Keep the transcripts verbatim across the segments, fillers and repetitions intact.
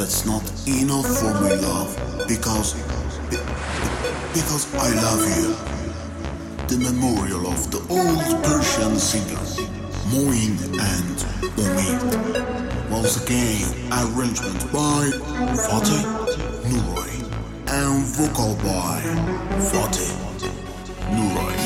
that's not enough for me, love. Because, because I love you. The memorial of the old Persian singers, Moin and Umid, was again arrangement by Fateh Nuray and vocal by Fateh Nuray.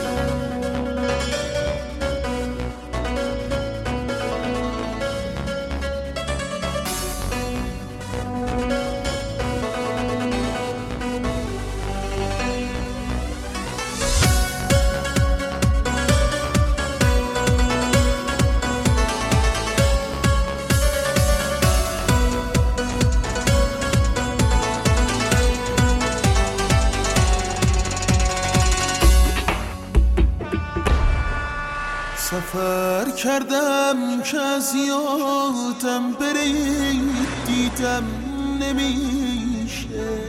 سفر کردم که از یادم بری دیدم نمیشه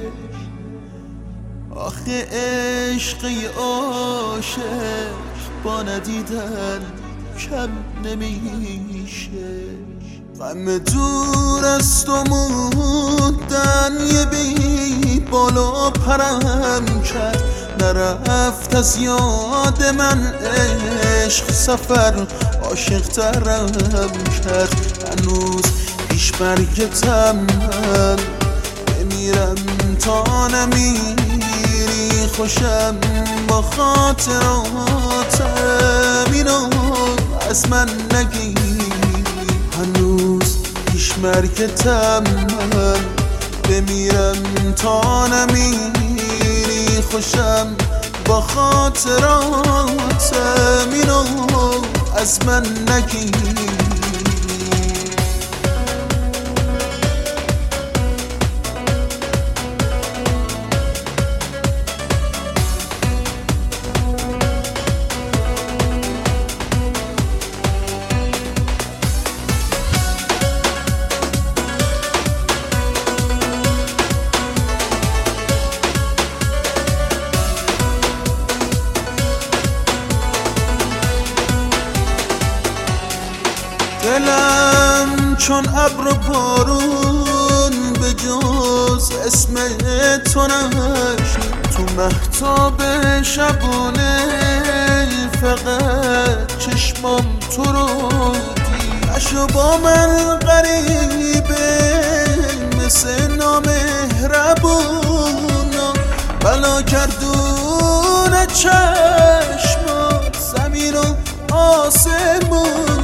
آخه عشقی عاشق با ندیدن کم نمیشه غم دور است و موندن یه بی بالا پرم کرد نرفت از یاد من عشق سفر عاشق ترم کرد هنوز پیش برگتم من بمیرم تا نمیری خوشم با خاطراتم اینو از من نگیری هنوز پیش مرگتم من بمیرم تا نمیری خوشم با خاطراتم اینو از من نگیری دلم چون ابر و بارون به جز اسم تو نشد تو مهتاب شبانه فقط چشمام تو رو دید نشو با من غریبه مثل نامهربونا بلا کردون چشمات زمین و آسمون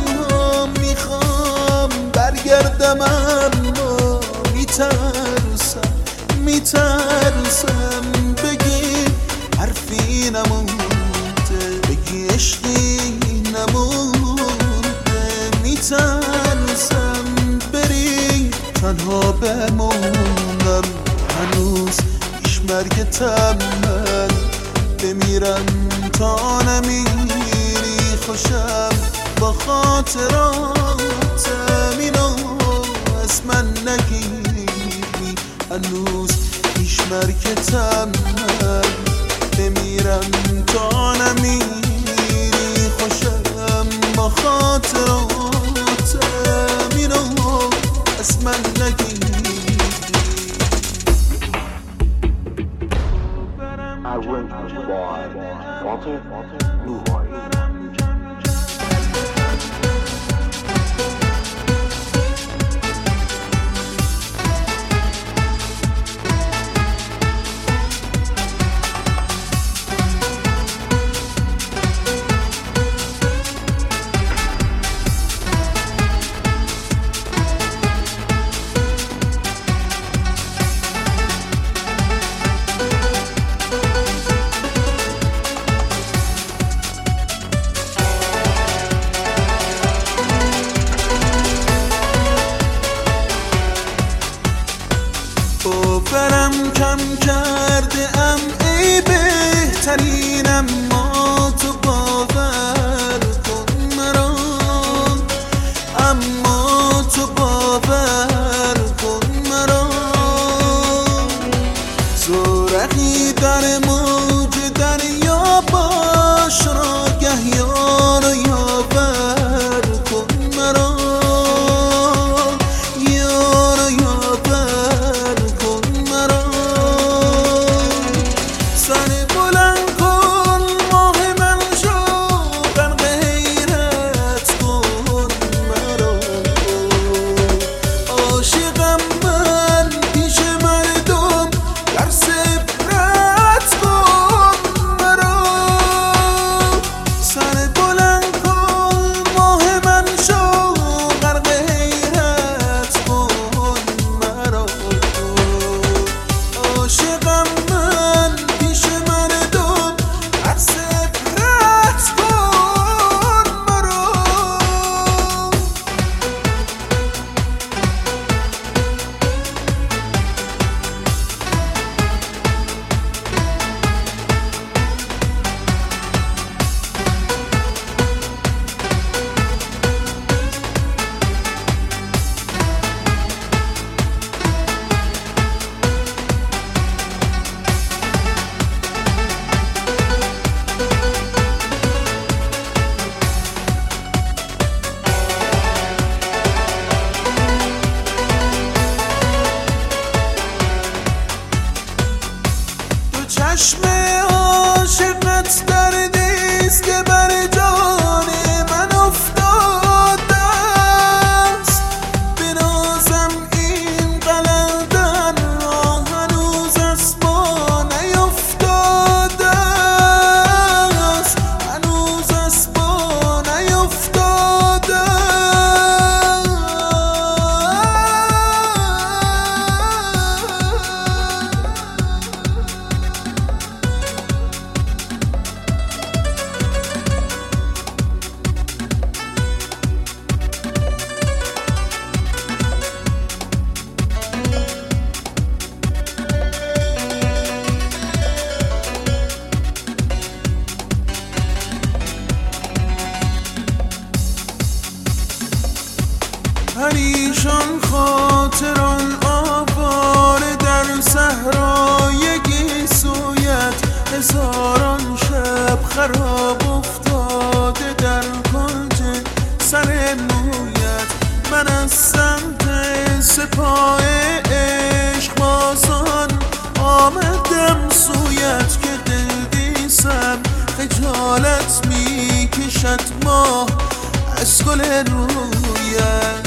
برگردم اما میترسم میترسم بگی حرفی نمونده بگی عشقی نمونده میترسم بری تنها بمونم هنوز پیش مرگتم من بمیرم تا نمیری خوشم با خاطراتم اینو از من نگیری هنوز پیش مرگتم من بمیرم تا نمیری خوشم با خاطراتم اینو از من نگیری Arrangement by Fateh Nuray. پریشان خاطران آواره در صحرای گیسویت، هزاران شب خراب افتاده در کنج سر مویت. من از سمت سپاه عشق بازان آمدم سویت که دلدیسم خجالت می کشد ماه از گل رویت.